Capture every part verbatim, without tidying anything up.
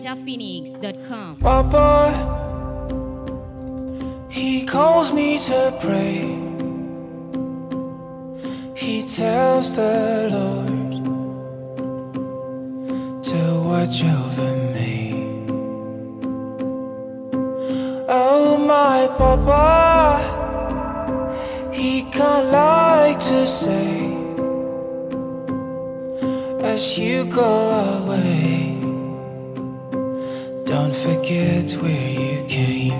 ninja phoenix dot com. Papa, he calls me to pray. He tells the Lord to watch over me. Oh, my Papa, he can't like to say, as you go away, don't forget where you came.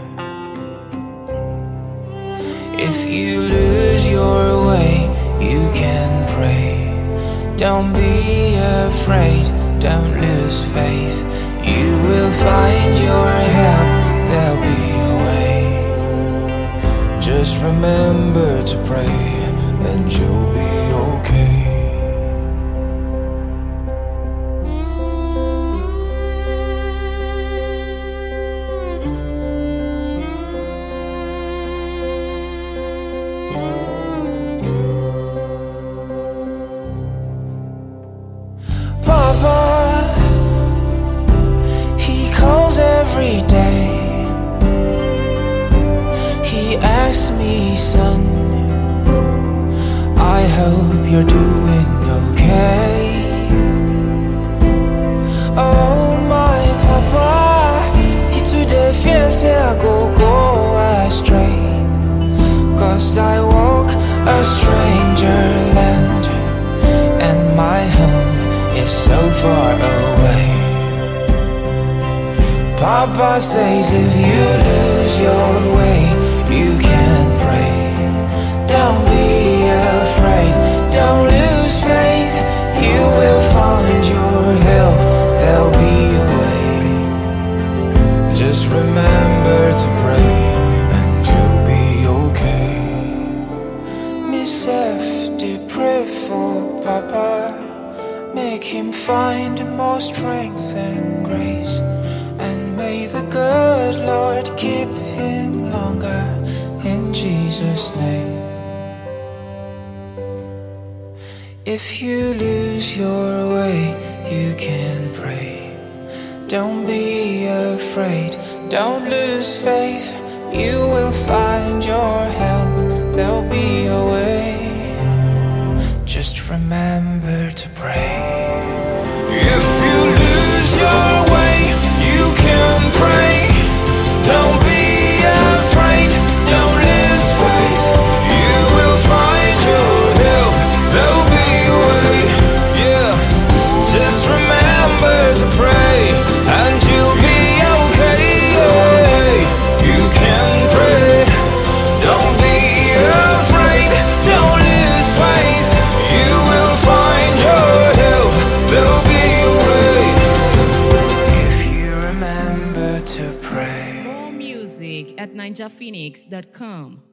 If you lose your way, you can pray. Don't be afraid, don't lose faith. You will find your help, there'll be a way. Just remember to pray, and you'll be okay. Papa, he calls every day. He asks me, son, I hope you're doing okay. Oh, my Papa, he today fears I go go astray, 'cause I walk a stranger land, and my home is so far away. Papa says if you lose your way, you can pray. Don't be afraid, don't lose faith. You will find your help, there'll be a way. Just remember to pray, and you'll be okay. Miss F, they pray for Papa. Make him find more strength and grace, and may the good Lord keep him longer, in Jesus' name. If you lose your way, you can pray. Don't be afraid, don't lose faith. You will find your help, there'll be a way. Just remember to pray. If you lose your way, you can pray. Don't be afraid, don't lose faith. You will find your help, there'll be a way. Yeah, just remember to pray, and you'll be okay. You can pray. Don't be afraid, don't lose faith. You will find your help, there'll be a way. If you remember to pray. More music at ninja phoenix dot com.